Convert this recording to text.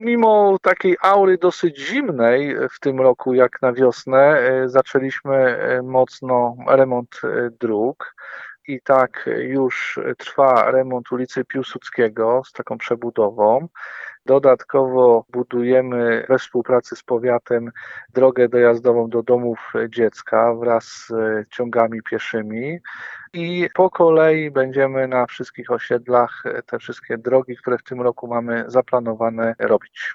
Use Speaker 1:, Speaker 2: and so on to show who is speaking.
Speaker 1: Mimo takiej aury dosyć zimnej w tym roku, jak na wiosnę, zaczęliśmy mocno remont dróg. I tak już trwa remont ulicy Piłsudskiego z taką przebudową. Dodatkowo budujemy we współpracy z powiatem drogę dojazdową do domów dziecka wraz z ciągami pieszymi i po kolei będziemy na wszystkich osiedlach te wszystkie drogi, które w tym roku mamy zaplanowane, robić.